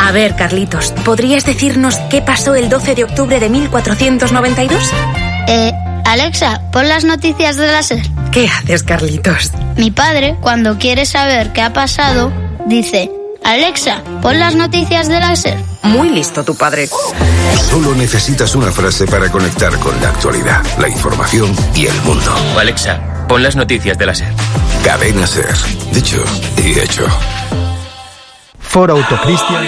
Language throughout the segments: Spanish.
A ver, Carlitos, ¿podrías decirnos qué pasó el 12 de octubre de 1492? Alexa, pon las noticias de la SER. ¿Qué haces, Carlitos? Mi padre, cuando quiere saber qué ha pasado, dice: Alexa, pon las noticias de la SER. Muy listo tu padre. Solo necesitas una frase para conectar con la actualidad, la información y el mundo. Alexa, pon las noticias de la SER. Cadena SER. Dicho y hecho. Foro Autocristian.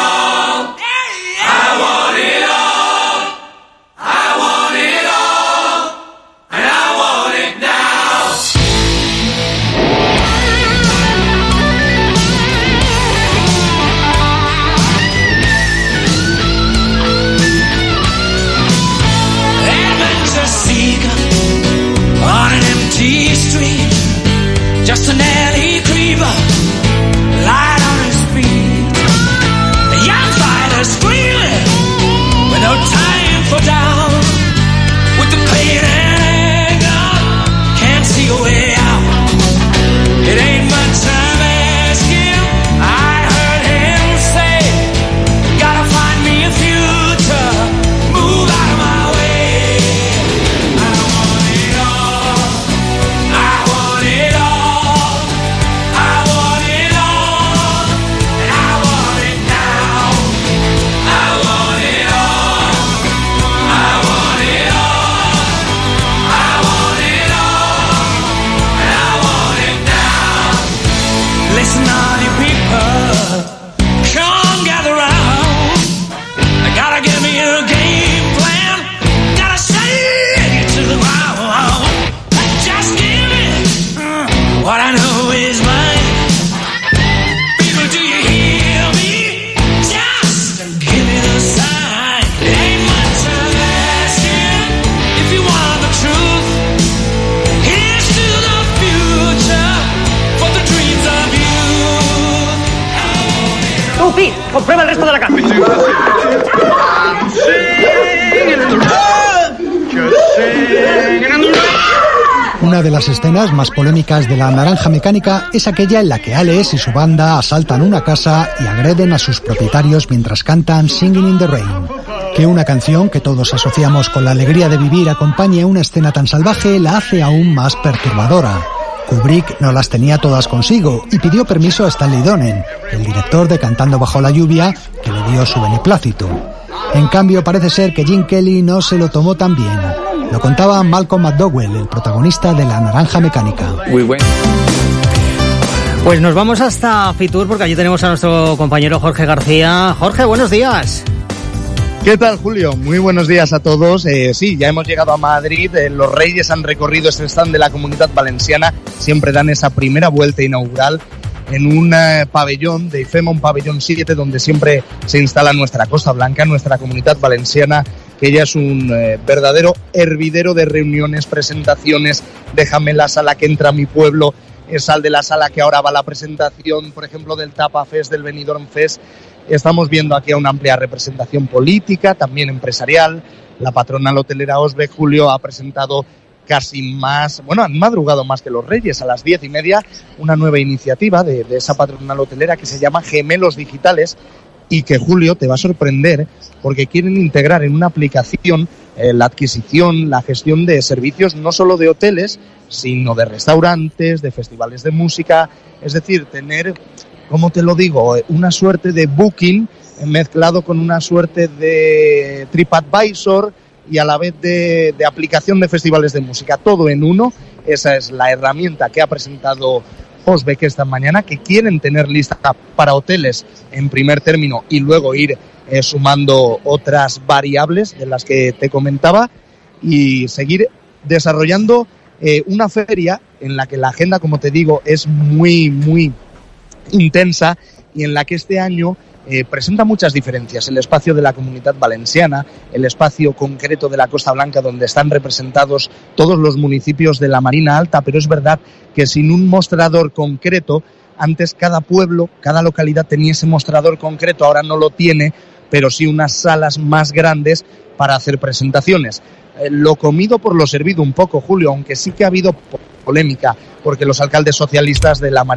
Just an alley creeper, light on his feet. A young fighter screaming with no time for doubt. With the pain and anger, can't see a way out. It ain't much time asking. I heard him say, gotta find me a future, move out of my way. I want it all, I want it all. Comprueba el resto de la casa. Una de las escenas más polémicas de La Naranja Mecánica es aquella en la que Alex y su banda asaltan una casa y agreden a sus propietarios mientras cantan Singing in the Rain. Que una canción que todos asociamos con la alegría de vivir acompañe a una escena tan salvaje la hace aún más perturbadora. Kubrick no las tenía todas consigo y pidió permiso a Stanley Donen, el director de Cantando bajo la lluvia, que le dio su beneplácito. En cambio, parece ser que Gene Kelly no se lo tomó tan bien. Lo contaba Malcolm McDowell, el protagonista de La Naranja Mecánica. Pues nos vamos hasta Fitur porque allí tenemos a nuestro compañero Jorge García. Jorge, buenos días. ¿Qué tal, Julio? Muy buenos días a todos. Sí, ya hemos llegado a Madrid. Los Reyes han recorrido este stand de la Comunitat Valenciana. Siempre dan esa primera vuelta inaugural en un pabellón de IFEMA, un pabellón 7, donde siempre se instala nuestra Costa Blanca, nuestra Comunitat Valenciana, que ya es un verdadero hervidero de reuniones, presentaciones. Déjame la sala que entra a mi pueblo, es al de la sala que ahora va la presentación, por ejemplo, del Tapa Fest, del Benidorm Fest. Estamos viendo aquí una amplia representación política, también empresarial. La patronal hotelera OSBE, Julio, ha presentado casi más, han madrugado más que los Reyes, a las 10:30, una nueva iniciativa de esa patronal hotelera que se llama Gemelos Digitales y que, Julio, te va a sorprender porque quieren integrar en una aplicación la adquisición, la gestión de servicios no solo de hoteles, sino de restaurantes, de festivales de música, es decir, tener, ¿cómo te lo digo?, una suerte de Booking mezclado con una suerte de TripAdvisor y a la vez de aplicación de festivales de música, todo en uno. Esa es la herramienta que ha presentado OSBE esta mañana, que quieren tener lista para hoteles en primer término y luego ir sumando otras variables de las que te comentaba y seguir desarrollando una feria en la que la agenda, como te digo, es muy, muy intensa y en la que este año presenta muchas diferencias. El espacio de la Comunitat Valenciana, el espacio concreto de la Costa Blanca, donde están representados todos los municipios de la Marina Alta, pero es verdad que sin un mostrador concreto, antes cada pueblo, cada localidad tenía ese mostrador concreto, ahora no lo tiene, pero sí unas salas más grandes para hacer presentaciones. Lo comido por lo servido un poco, Julio, aunque sí que ha habido polémica, porque los alcaldes socialistas de la Marina